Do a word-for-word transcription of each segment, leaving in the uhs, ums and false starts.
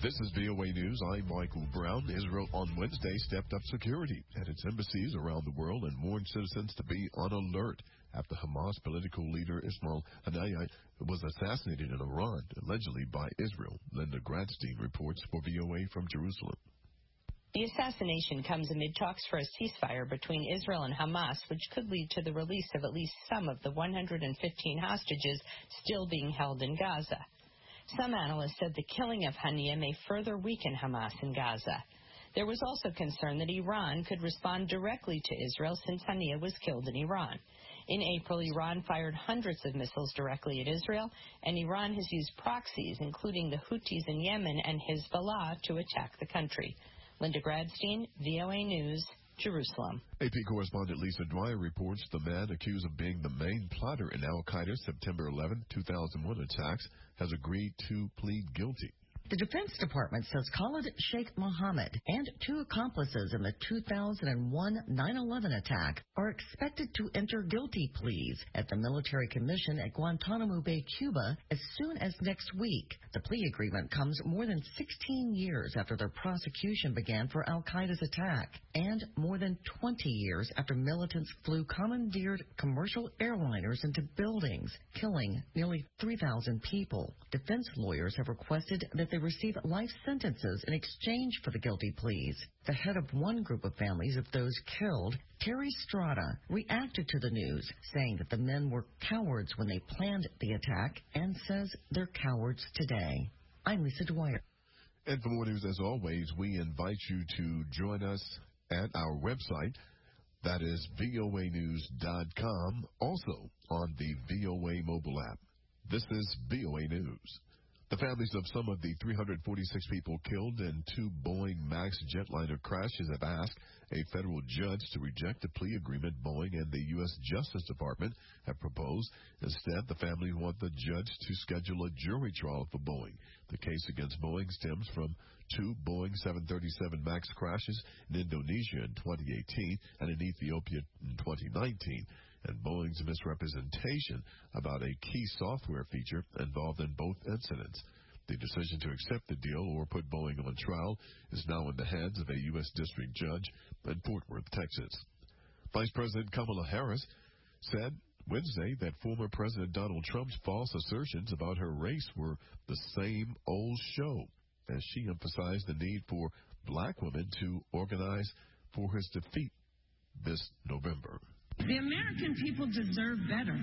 This is V O A News. I'm Michael Brown. Israel on Wednesday stepped up security at its embassies around the world and warned citizens to be on alert after Hamas political leader Ismail Haniyeh was assassinated in Iran, allegedly by Israel. Linda Gradstein reports for V O A from Jerusalem. The assassination comes amid talks for a ceasefire between Israel and Hamas, which could lead to the release of at least some of the one hundred fifteen hostages still being held in Gaza. Some analysts said the killing of Haniyeh may further weaken Hamas in Gaza. There was also concern that Iran could respond directly to Israel since Haniyeh was killed in Iran. In April, Iran fired hundreds of missiles directly at Israel, and Iran has used proxies, including the Houthis in Yemen and Hezbollah, to attack the country. Linda Gradstein, V O A News, Jerusalem. A P correspondent Lisa Dwyer reports the man accused of being the main plotter in al-Qaeda's September eleventh, two thousand one attacks has agreed to plead guilty. The Defense Department says Khalid Sheikh Mohammed and two accomplices in the two thousand one nine eleven attack are expected to enter guilty pleas at the military commission at Guantanamo Bay, Cuba, as soon as next week. The plea agreement comes more than sixteen years after their prosecution began for al-Qaeda's attack, and more than twenty years after militants flew commandeered commercial airliners into buildings, killing nearly three thousand people. Defense lawyers have requested that they receive life sentences in exchange for the guilty pleas. The head of one group of families of those killed, Terry Strada, reacted to the news, saying that the men were cowards when they planned the attack and says they're cowards today. I'm Lisa Dwyer. And for more news, as always, we invite you to join us at our website. That is V O A news dot com, also on the V O A mobile app. This is V O A News. The families of some of the three hundred forty-six people killed in two Boeing MAX jetliner crashes have asked a federal judge to reject the plea agreement Boeing and the U S Justice Department have proposed. Instead, the family want the judge to schedule a jury trial for Boeing. The case against Boeing stems from two Boeing seven thirty-seven MAX crashes in Indonesia in twenty eighteen and in Ethiopia in twenty nineteen. And Boeing's misrepresentation about a key software feature involved in both incidents. The decision to accept the deal or put Boeing on trial is now in the hands of a U S district judge in Fort Worth, Texas. Vice President Kamala Harris said Wednesday that former President Donald Trump's false assertions about her race were the same old show, as she emphasized the need for black women to organize for his defeat this November. The American people deserve better.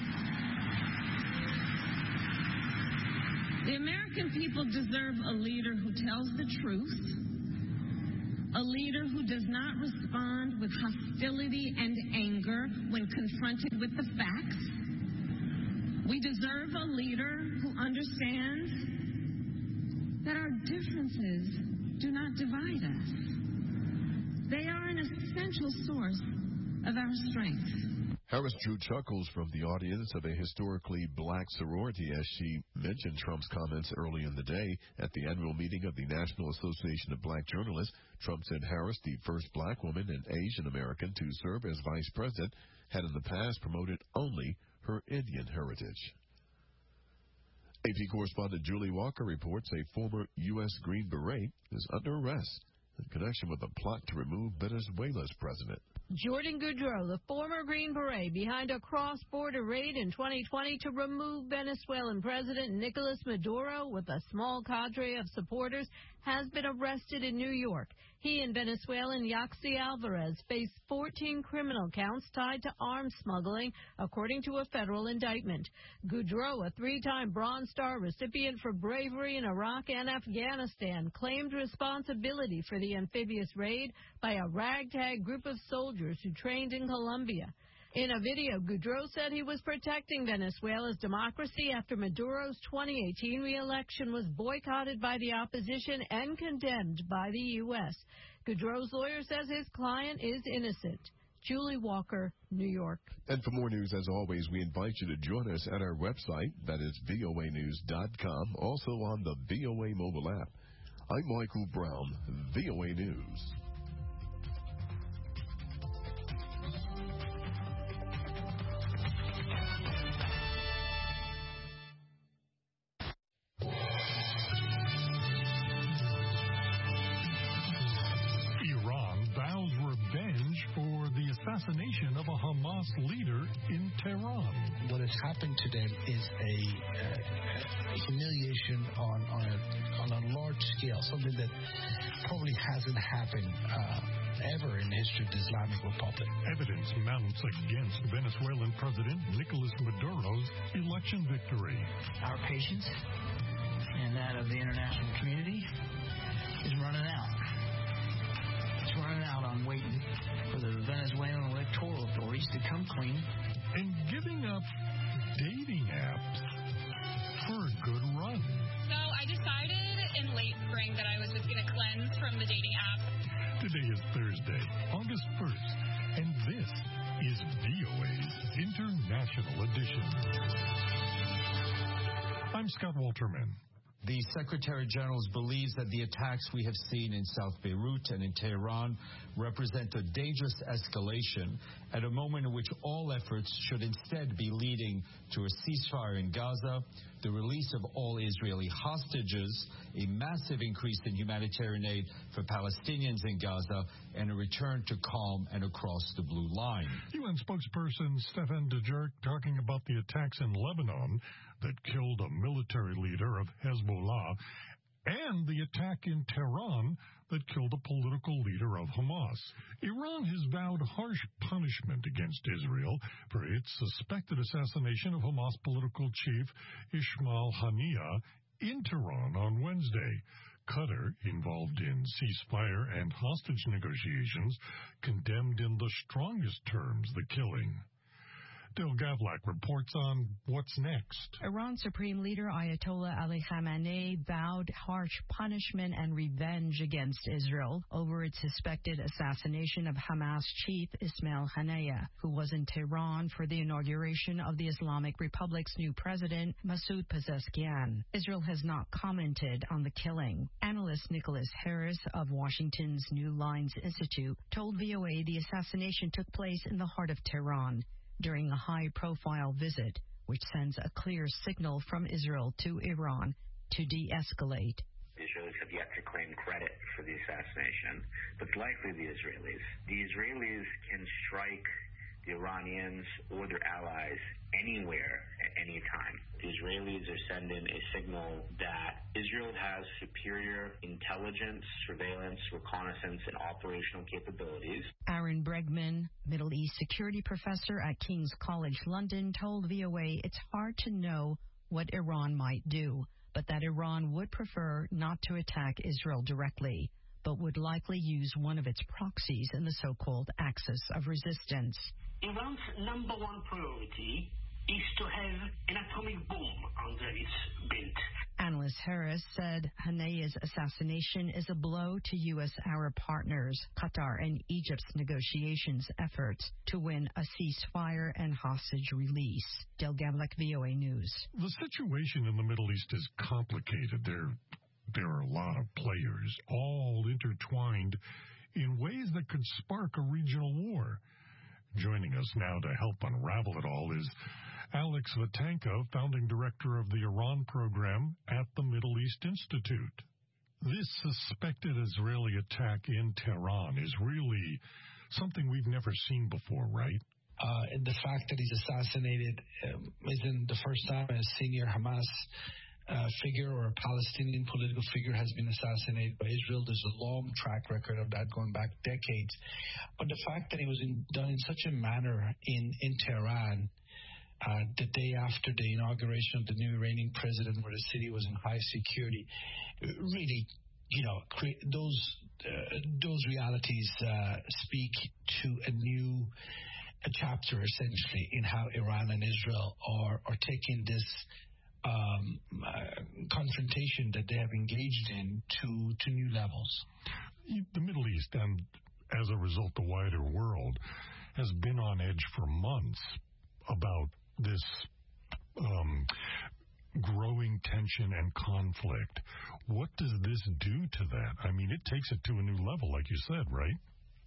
The American people deserve a leader who tells the truth, a leader who does not respond with hostility and anger when confronted with the facts. We deserve a leader who understands that our differences do not divide us. They are an essential source of our strength. Harris drew chuckles from the audience of a historically black sorority as she mentioned Trump's comments early in the day at the annual meeting of the National Association of Black Journalists. Trump said Harris, the first black woman and Asian American to serve as vice president, had in the past promoted only her Indian heritage. A P correspondent Julie Walker reports a former U S Green Beret is under arrest in connection with a plot to remove Venezuela's president. Jordan Goudreau, the former Green Beret, behind a cross-border raid in twenty twenty to remove Venezuelan President Nicolas Maduro with a small cadre of supporters, has been arrested in New York. He and Venezuelan Yaxi Alvarez face fourteen criminal counts tied to arms smuggling, according to a federal indictment. Goudreau, a three-time Bronze Star recipient for bravery in Iraq and Afghanistan, claimed responsibility for the amphibious raid by a ragtag group of soldiers who trained in Colombia. In a video, Goudreau said he was protecting Venezuela's democracy after Maduro's twenty eighteen re-election was boycotted by the opposition and condemned by the U S. Goudreau's lawyer says his client is innocent. Julie Walker, New York. And for more news, as always, we invite you to join us at our website, that is V O A news dot com, also on the V O A mobile app. I'm Michael Brown, V O A News. assassination of a Hamas leader in Tehran. What has happened to them is a uh, humiliation on, on, a, on a large scale, something that probably hasn't happened uh, ever in the history of the Islamic Republic. Evidence mounts against Venezuelan President Nicolas Maduro's election victory. Our patience and that of the international community is running out. It's running out on waiting for the Venezuelan electoral authorities to come clean. And giving up dating apps for a good run. So I decided in late spring that I was just going to cleanse from the dating apps. Today is Thursday, August first, and this is V O A's International Edition. I'm Scott Walterman. The Secretary General believes that the attacks we have seen in South Beirut and in Tehran represent a dangerous escalation at a moment in which all efforts should instead be leading to a ceasefire in Gaza, the release of all Israeli hostages, a massive increase in humanitarian aid for Palestinians in Gaza, and a return to calm and across the blue line. U N spokesperson Stefan Dujarric talking about the attacks in Lebanon that killed a military leader of Hezbollah and the attack in Tehran that killed a political leader of Hamas. Iran has vowed harsh punishment against Israel for its suspected assassination of Hamas political chief Ismail Haniyeh in Tehran on Wednesday. Qatar, involved in ceasefire and hostage negotiations, condemned in the strongest terms the killing. Dale Gavlak reports on what's next. Iran Supreme Leader Ayatollah Ali Khamenei vowed harsh punishment and revenge against Israel over its suspected assassination of Hamas chief Ismail Haniyeh, who was in Tehran for the inauguration of the Islamic Republic's new president, Masoud Pezeshkian. Israel has not commented on the killing. Analyst Nicholas Harris of Washington's New Lines Institute told V O A the assassination took place in the heart of Tehran during a high-profile visit, which sends a clear signal from Israel to Iran to de-escalate. The Israelis have yet to claim credit for the assassination, but it's likely the Israelis. The Israelis can strike the Iranians or their allies anywhere at any time. The Israelis are sending a signal that Israel has superior intelligence, surveillance, reconnaissance, and operational capabilities. Aaron Bregman, Middle East security professor at King's College London, told V O A it's hard to know what Iran might do, but that Iran would prefer not to attack Israel directly, but would likely use one of its proxies in the so-called axis of resistance. Iran's number one priority is to have an atomic bomb under its belt. Analyst Harris said Haniyeh's assassination is a blow to U S Arab partners, Qatar and Egypt's negotiations efforts to win a ceasefire and hostage release. Del Gavlak, V O A News. The situation in the Middle East is complicated. There, there are a lot of players, all intertwined in ways that could spark a regional war. Joining us now to help unravel it all is Alex Vatanka, founding director of the Iran program at the Middle East Institute. This suspected Israeli attack in Tehran is really something we've never seen before, right? Uh, the fact that he's assassinated um, isn't the first time a senior Hamas uh, figure or a Palestinian political figure has been assassinated by Israel. There's a long track record of that going back decades. But the fact that it was in, done in such a manner in, in Tehran, uh, the day after the inauguration of the new Iranian president, where the city was in high security, really, you know, cre- those uh, those realities uh, speak to a new a chapter, essentially, in how Iran and Israel are, are taking this Um, uh, confrontation that they have engaged in to, to new levels. The Middle East, and as a result, the wider world, has been on edge for months about this um, growing tension and conflict. What does this do to that? I mean, it takes it to a new level, like you said, right?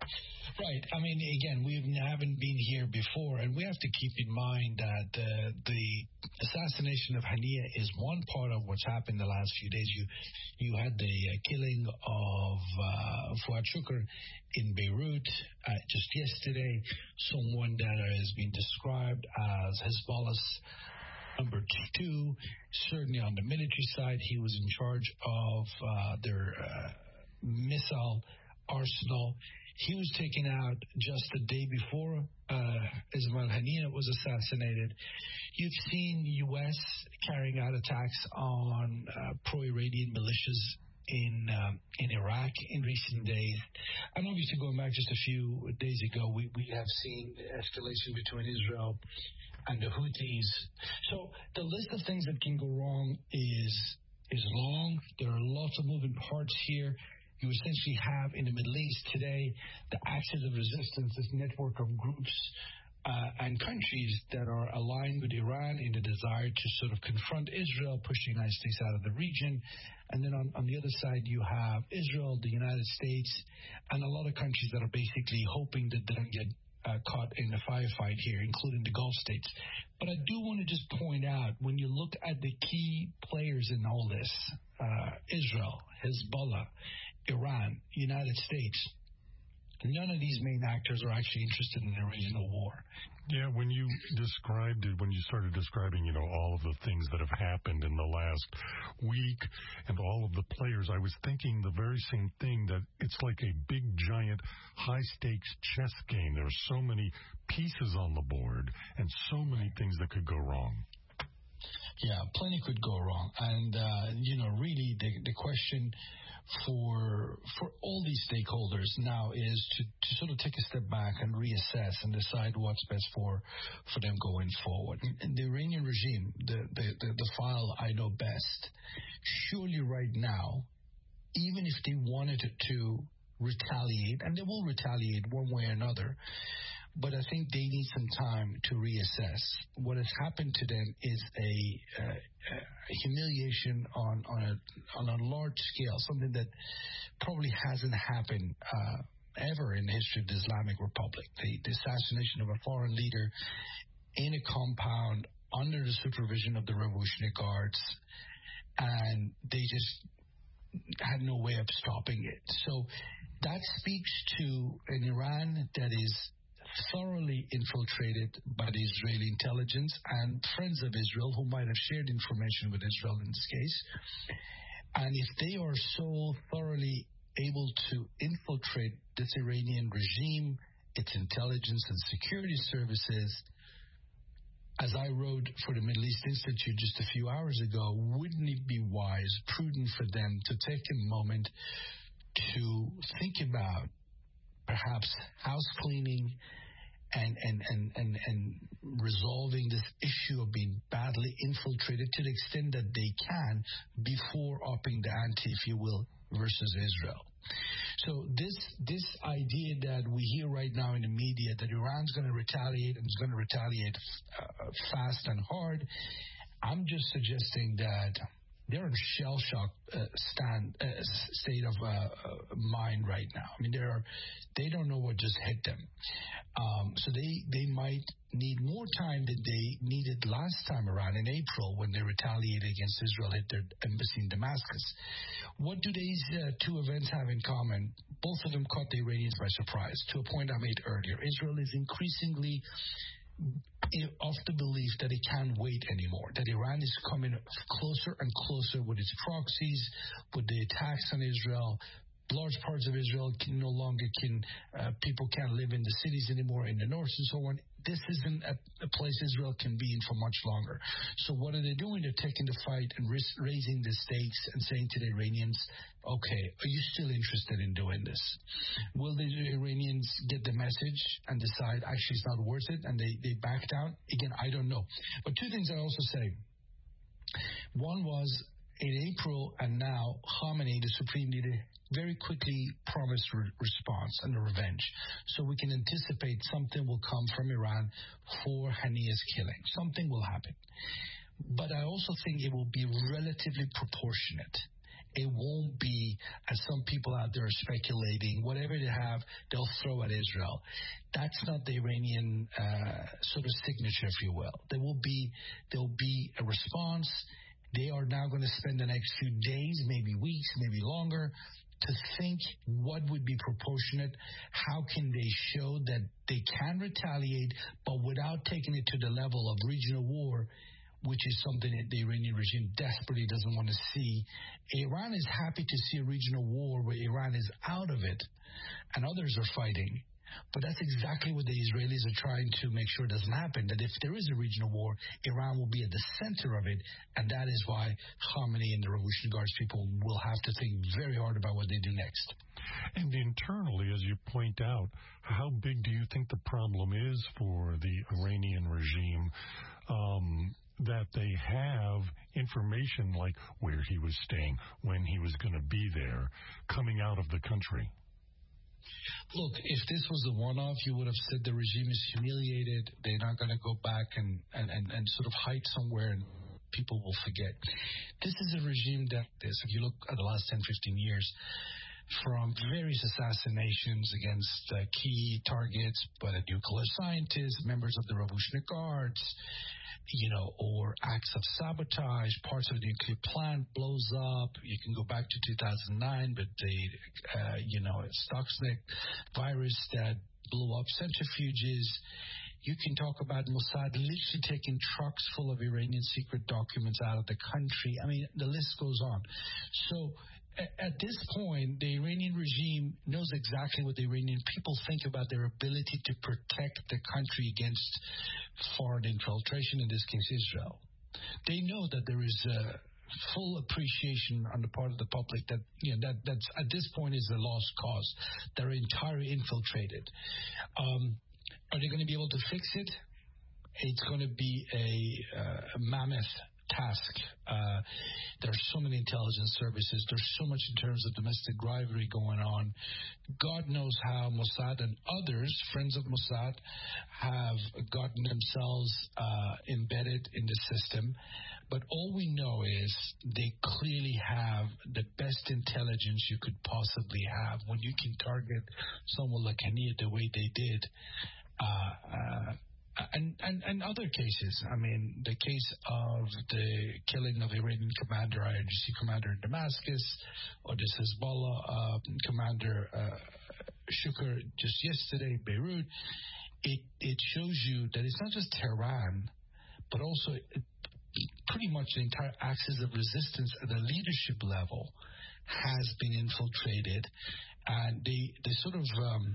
Right. I mean, again, we haven't been here before, and we have to keep in mind that uh, the assassination of Hania is one part of what's happened the last few days. You you had the uh, killing of uh, Fuad Shukr in Beirut uh, just yesterday, someone that has been described as Hezbollah's number two. Certainly on the military side, he was in charge of uh, their uh, missile arsenal. He was taken out just the day before uh, Ismail Haniyeh was assassinated. You've seen U S carrying out attacks on uh, pro-Iranian militias in um, in Iraq in recent days. And obviously, going back just a few days ago, we, we have seen escalation between Israel and the Houthis. So the list of things that can go wrong is is long. There are lots of moving parts here. You essentially have in the Middle East today the Axis of Resistance, this network of groups uh, and countries that are aligned with Iran in the desire to sort of confront Israel, push the United States out of the region. And then on, on the other side, you have Israel, the United States, and a lot of countries that are basically hoping that they don't get uh, caught in the firefight here, including the Gulf states. But I do want to just point out, when you look at the key players in all this, uh, Israel, Hezbollah, Iran, United States, none of these main actors are actually interested in a regional war. Yeah, when you described it, when you started describing, you know, all of the things that have happened in the last week and all of the players, I was thinking the very same thing, that it's like a big, giant, high-stakes chess game. There are so many pieces on the board and so many things that could go wrong. Yeah, plenty could go wrong. And, uh, you know, really the, the question for for all these stakeholders now is to, to sort of take a step back and reassess and decide what's best for for them going forward. And the Iranian regime, the, the, the, the file I know best, surely right now, even if they wanted to retaliate, and they will retaliate one way or another, but I think they need some time to reassess. What has happened to them is a, uh, a humiliation on on a on a large scale, something that probably hasn't happened uh, ever in the history of the Islamic Republic. The, the assassination of a foreign leader in a compound under the supervision of the Revolutionary Guards, and they just had no way of stopping it. So that speaks to an Iran that is thoroughly infiltrated by the Israeli intelligence and friends of Israel who might have shared information with Israel in this case. And if they are so thoroughly able to infiltrate this Iranian regime, its intelligence and security services, as I wrote for the Middle East Institute just a few hours ago, wouldn't it be wise, prudent for them to take a moment to think about perhaps house cleaning and, and, and, and, and resolving this issue of being badly infiltrated to the extent that they can before upping the ante, if you will, versus Israel. So this this idea that we hear right now in the media that Iran's going to retaliate and is going to retaliate uh, fast and hard, I'm just suggesting that they're in shell-shock uh, stand uh, state of uh, uh, mind right now. I mean, they are they don't know what just hit them. Um, so they, they might need more time than they needed last time around in April when they retaliated against Israel, hit their embassy in Damascus. What do these uh, two events have in common? Both of them caught the Iranians by surprise, to a point I made earlier. Israel is increasingly of the belief that it can't wait anymore, that Iran is coming closer and closer with its proxies, with the attacks on Israel. Large parts of Israel can no longer can uh, people can't live in the cities anymore in the north and so on. This isn't a, a place Israel can be in for much longer. So what are they doing? They're taking the fight and risk, raising the stakes and saying to the Iranians, okay, are you still interested in doing this? Will the Iranians get the message and decide actually it's not worth it and they, they back down? Again, I don't know. But two things I also say. One was in April and now Khamenei, the supreme leader, very quickly promised re- response and a revenge. So we can anticipate something will come from Iran for Haniyeh's killing. Something will happen. But I also think it will be relatively proportionate. It won't be, as some people out there are speculating, whatever they have, they'll throw at Israel. That's not the Iranian uh, sort of signature, if you will. There will be, there will be a response. They are now going to spend the next few days, maybe weeks, maybe longer, to think what would be proportionate, how can they show that they can retaliate, but without taking it to the level of regional war, which is something that the Iranian regime desperately doesn't want to see. Iran is happy to see a regional war where Iran is out of it and others are fighting. But that's exactly what the Israelis are trying to make sure doesn't happen, that if there is a regional war, Iran will be at the center of it, and that is why Khamenei and the Revolutionary Guards people will have to think very hard about what they do next. And internally, as you point out, how big do you think the problem is for the Iranian regime um, that they have information like where he was staying, when he was going to be there, coming out of the country? Look, if this was a one-off, you would have said the regime is humiliated. They're not going to go back and, and, and, and sort of hide somewhere and people will forget. This is a regime that is, if you look at the last ten, fifteen years, from various assassinations against uh, key targets, whether nuclear scientists, members of the Revolutionary Guards, you know, or acts of sabotage, parts of the nuclear plant blows up. You can go back to two thousand nine, but the, uh, you know, Stuxnet virus that blew up centrifuges. You can talk about Mossad literally taking trucks full of Iranian secret documents out of the country. I mean, the list goes on. So at this point, the Iranian regime knows exactly what the Iranian people think about their ability to protect the country against foreign infiltration, in this case Israel. They know that there is a full appreciation on the part of the public that, you know, that that's at this point is a lost cause. They're entirely infiltrated. Um, are they going to be able to fix it? It's going to be a, uh, a mammoth task. Uh, there are so many intelligence services. There's so much in terms of domestic rivalry going on. God knows how Mossad and others, friends of Mossad, have gotten themselves uh, embedded in the system. But all we know is they clearly have the best intelligence you could possibly have. When you can target someone like Haniyeh the way they did, uh, uh, And, and and other cases. I mean, the case of the killing of Iranian commander, I R G C commander in Damascus, or this Hezbollah uh, commander uh, Shukr just yesterday in Beirut, it it shows you that it's not just Tehran, but also pretty much the entire axis of resistance at the leadership level has been infiltrated, and the the sort of um,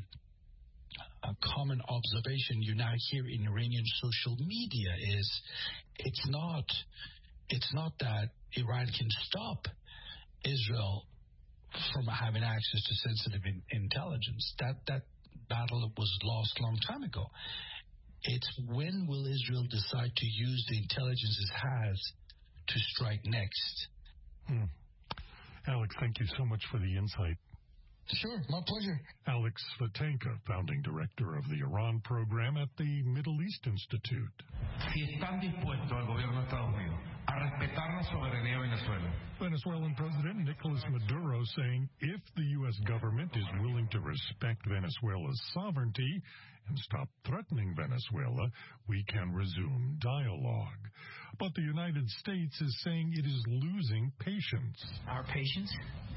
a common observation you now hear in Iranian social media is it's not it's not that Iran can stop Israel from having access to sensitive in, intelligence. That that battle was lost a long time ago. It's when will Israel decide to use the intelligence it has to strike next? Hmm. Alex, thank you so much for the insight. Sure, my pleasure. Alex Vatenka, founding director of the Iran program at the Middle East Institute. Si están dispuestos al gobierno de Estados Unidos a respetar la soberanía de Venezuela. Venezuelan President Nicolas Maduro saying if the U S government is willing to respect Venezuela's sovereignty and stop threatening Venezuela, we can resume dialogue. But the United States is saying it is losing patience. Our patience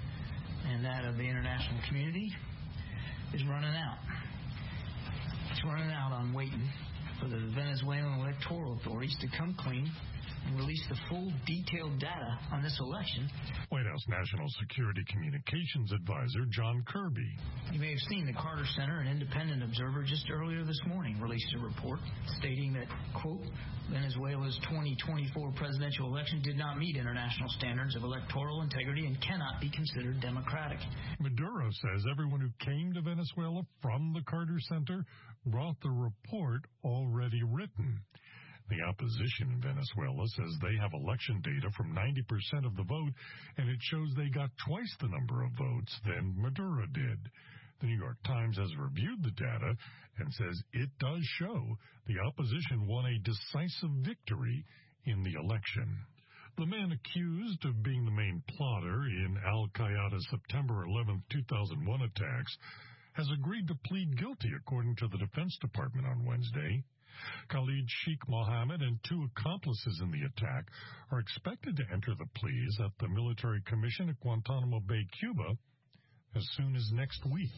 and that of the international community is running out. It's running out on waiting for the Venezuelan electoral authorities to come clean and release the full detailed data on this election. White House National Security Communications Advisor John Kirby. You may have seen the Carter Center, an independent observer, just earlier this morning released a report stating that, quote, Venezuela's twenty twenty-four presidential election did not meet international standards of electoral integrity and cannot be considered democratic. Maduro says everyone who came to Venezuela from the Carter Center brought the report already written. The opposition in Venezuela says they have election data from ninety percent of the vote, and it shows they got twice the number of votes than Maduro did. The New York Times has reviewed the data and says it does show the opposition won a decisive victory in the election. The man accused of being the main plotter in Al-Qaeda's September eleventh, two thousand one attacks has agreed to plead guilty, according to the Defense Department on Wednesday. Khalid Sheikh Mohammed and two accomplices in the attack are expected to enter the pleas at the military commission at Guantanamo Bay, Cuba, as soon as next week.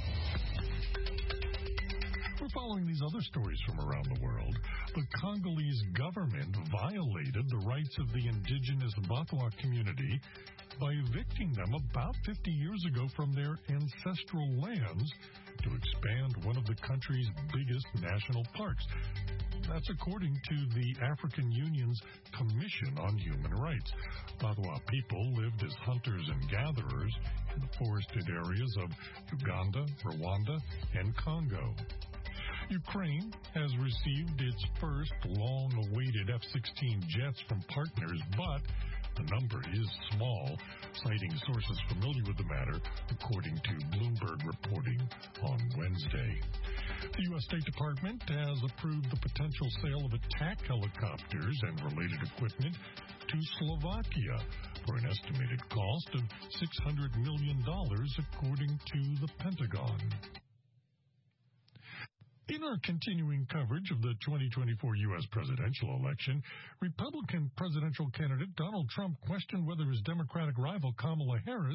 We're following these other stories from around the world. The Congolese government violated the rights of the indigenous Batwa community by evicting them about fifty years ago from their ancestral lands to expand one of the country's biggest national parks. That's according to the African Union's Commission on Human Rights. Batwa people lived as hunters and gatherers in the forested areas of Uganda, Rwanda, and Congo. Ukraine has received its first long-awaited F sixteen jets from partners, but the number is small, citing sources familiar with the matter, according to Bloomberg reporting on Wednesday. The U S State Department has approved the potential sale of attack helicopters and related equipment to Slovakia for an estimated cost of six hundred million dollars, according to the Pentagon. In our continuing coverage of the twenty twenty-four U S presidential election, Republican presidential candidate Donald Trump questioned whether his Democratic rival Kamala Harris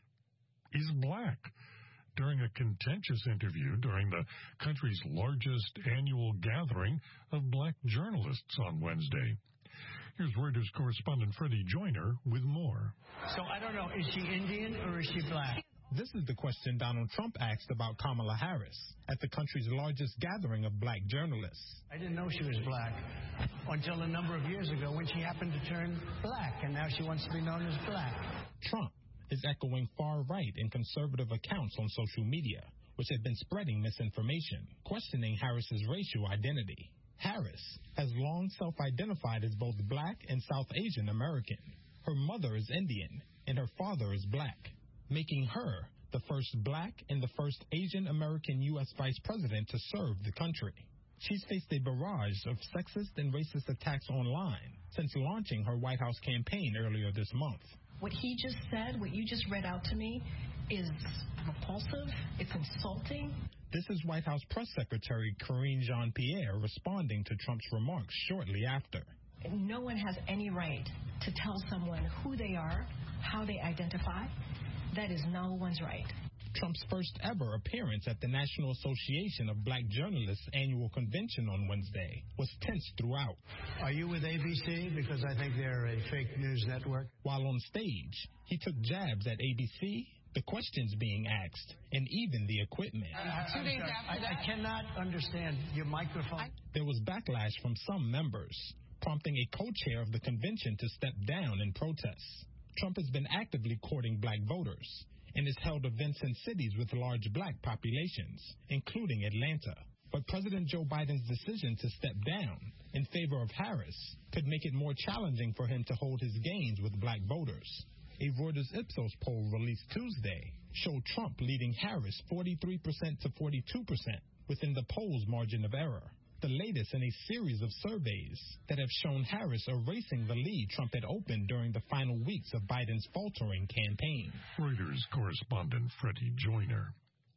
is black during a contentious interview during the country's largest annual gathering of black journalists on Wednesday. Here's Reuters correspondent Freddie Joyner with more. So I don't know, is she Indian or is she black? This is the question Donald Trump asked about Kamala Harris at the country's largest gathering of black journalists. I didn't know she was black until a number of years ago when she happened to turn black, and now she wants to be known as black. Trump is echoing far-right and conservative accounts on social media, which have been spreading misinformation, questioning Harris's racial identity. Harris has long self-identified as both black and South Asian American. Her mother is Indian, and her father is black, making her the first black and the first Asian American U S vice president to serve the country. She's faced a barrage of sexist and racist attacks online since launching her White House campaign earlier this month. What he just said, what you just read out to me, is repulsive, it's insulting. This is White House Press Secretary Karine Jean-Pierre responding to Trump's remarks shortly after. No one has any right to tell someone who they are, how they identify. That is no one's right. Trump's first ever appearance at the National Association of Black Journalists annual convention on Wednesday was tense throughout. Are you with A B C? Because I think they're a fake news network. While on stage, he took jabs at A B C, the questions being asked, and even the equipment. Two days after that, I cannot understand your microphone. There was backlash from some members, prompting a co-chair of the convention to step down in protest. Trump has been actively courting black voters and has held events in cities with large black populations, including Atlanta. But President Joe Biden's decision to step down in favor of Harris could make it more challenging for him to hold his gains with black voters. A Reuters Ipsos poll released Tuesday showed Trump leading Harris forty-three percent to forty-two percent within the poll's margin of error, the latest in a series of surveys that have shown Harris erasing the lead Trump had opened during the final weeks of Biden's faltering campaign. Reuters correspondent Freddie Joyner.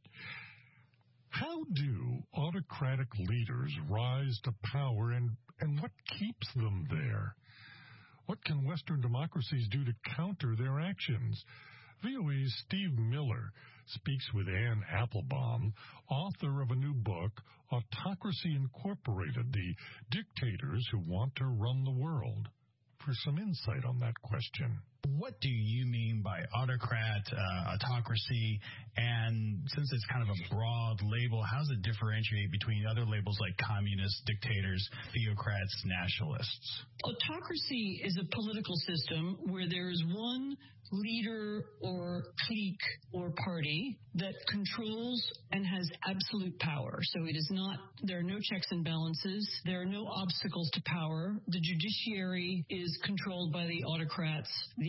How do autocratic leaders rise to power, and, and what keeps them there? What can Western democracies do to counter their actions? V O A's Steve Miller speaks with Ann Applebaum, author of a new book, Autocracy Incorporated, The Dictators Who Want to Run the World, for some insight on that question. What do you mean by autocrat, uh, autocracy? And since it's kind of a broad label, how does it differentiate between other labels like communists, dictators, theocrats, nationalists? Autocracy is a political system where there is one leader or clique or party that controls and has absolute power. So it is not, there are no checks and balances. There are no obstacles to power. The judiciary is controlled by the autocrats. The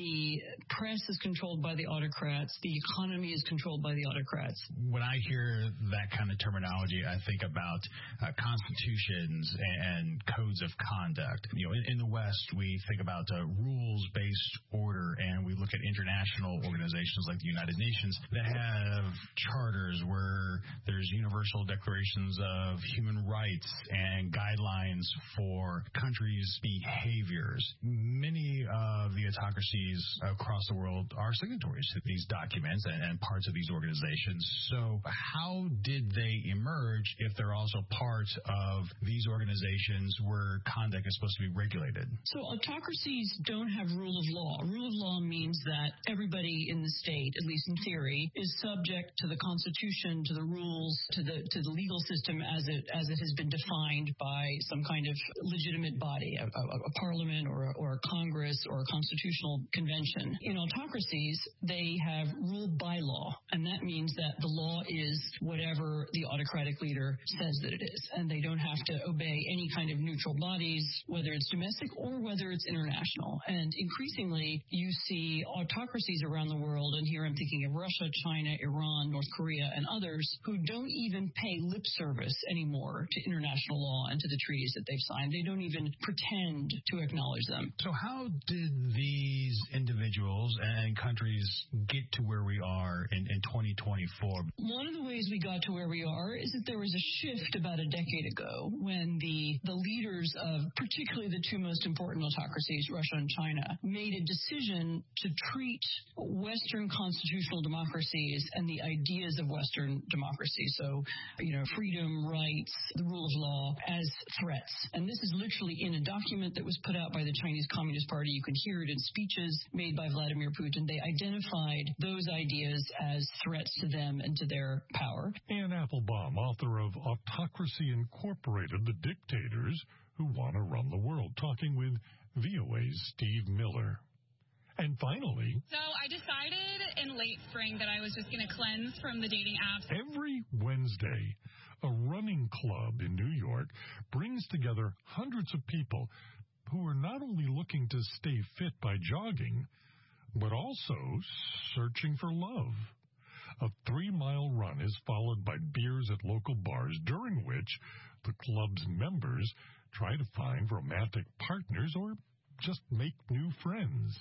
The press is controlled by the autocrats. The economy is controlled by the autocrats. When I hear that kind of terminology, I think about uh, constitutions and codes of conduct. You know, in, in the West, we think about uh, rules-based order, and we look at international organizations like the United Nations that have charters where there's universal declarations of human rights and guidelines for countries' behaviors. Many of the autocracies across the world are signatories to these documents and, and parts of these organizations. So how did they emerge if they're also part of these organizations where conduct is supposed to be regulated? So autocracies don't have rule of law. Rule of law means that everybody in the state, at least in theory, is subject to the Constitution, to the rules, to the to the legal system as it as it has been defined by some kind of legitimate body, a, a, a parliament or a, or a Congress or a constitutional convention. In autocracies, they have rule by law, and that means that the law is whatever the autocratic leader says that it is, and they don't have to obey any kind of neutral bodies, whether it's domestic or whether it's international. And increasingly, you see autocracies around the world, and here I'm thinking of Russia, China, Iran, North Korea, and others, who don't even pay lip service anymore to international law and to the treaties that they've signed. They don't even pretend to acknowledge them. So how did these individuals and countries get to where we are in, in twenty twenty-four? One of the ways we got to where we are is that there was a shift about a decade ago when the, the leaders of particularly the two most important autocracies, Russia and China, made a decision to treat Western constitutional democracies and the ideas of Western democracy, so, you know, freedom, rights, the rule of law, as threats. And this is literally in a document that was put out by the Chinese Communist Party. You can hear it in speeches made by Vladimir Putin. They identified those ideas as threats to them and to their power. Anne Applebaum, author of Autocracy Incorporated, The Dictators Who Want to Run the World, talking with V O A's Steve Miller. And finally... So I decided in late spring that I was just going to cleanse from the dating apps. Every Wednesday, a running club in New York brings together hundreds of people who are not only looking to stay fit by jogging, but also searching for love. A three-mile run is followed by beers at local bars, during which the club's members try to find romantic partners or just make new friends.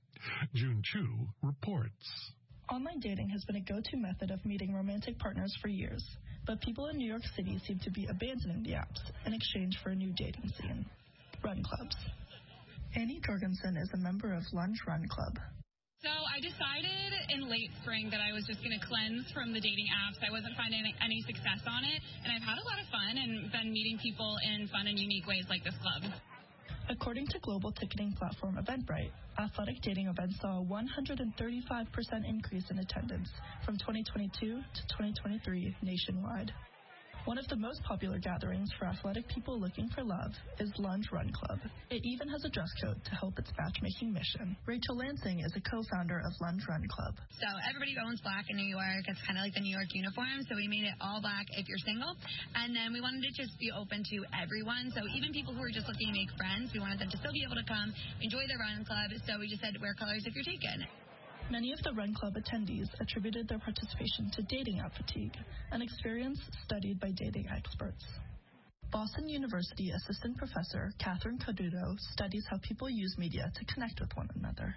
June Chu reports. Online dating has been a go-to method of meeting romantic partners for years, but people in New York City seem to be abandoning the apps in exchange for a new dating scene. Run clubs. Annie Jorgensen is a member of Lunch Run Club. So I decided in late spring that I was just going to cleanse from the dating apps. I wasn't finding any success on it, and I've had a lot of fun and been meeting people in fun and unique ways like this club. According to global ticketing platform Eventbrite, athletic dating events saw a one hundred thirty-five percent increase in attendance from twenty twenty-two to twenty twenty-three nationwide. One of the most popular gatherings for athletic people looking for love is Lunch Run Club. It even has a dress code to help its matchmaking mission. Rachel Lansing is a co-founder of Lunch Run Club. So everybody owns black in New York. It's kind of like the New York uniform, so we made it all black if you're single. And then we wanted it to just be open to everyone. So even people who are just looking to make friends, we wanted them to still be able to come, enjoy their run club. So we just said wear colors if you're taken. Many of the Run Club attendees attributed their participation to dating app fatigue, an experience studied by dating experts. Boston University assistant professor Catherine Caduto studies how people use media to connect with one another.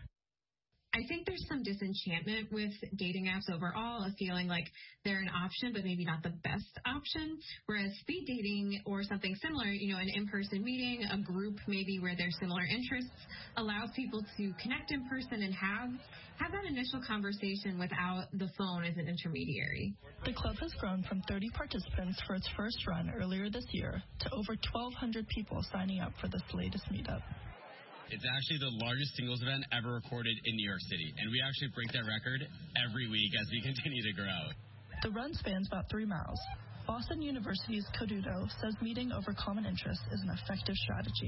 I think there's some disenchantment with dating apps overall, of feeling like they're an option, but maybe not the best option. Whereas speed dating or something similar, you know, an in-person meeting, a group maybe where there's similar interests, allows people to connect in person and have have that initial conversation without the phone as an intermediary. The club has grown from thirty participants for its first run earlier this year to over twelve hundred people signing up for this latest meetup. It's actually the largest singles event ever recorded in New York City, and we actually break that record every week as we continue to grow. The run spans about three miles. Boston University's Caduto says meeting over common interests is an effective strategy.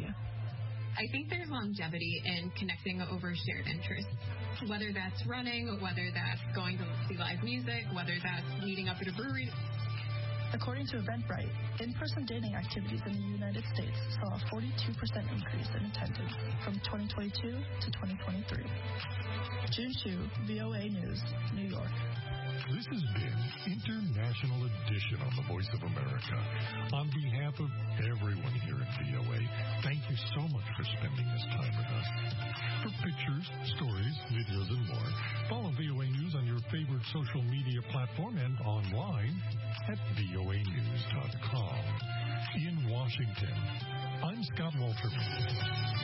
I think there's longevity in connecting over shared interests, whether that's running, whether that's going to see live music, whether that's meeting up at a brewery. According to Eventbrite, in-person dating activities in the United States saw a forty-two percent increase in attendance from twenty twenty-two to twenty twenty-three. June Chu, V O A News, New York. This has been International Edition on the Voice of America. On behalf of everyone here at V O A, thank you so much for spending this time with us. For pictures, stories, videos, and more, follow V O A News on your favorite social media platform and online at V O A news dot com. In Washington, I'm Scott Walterman.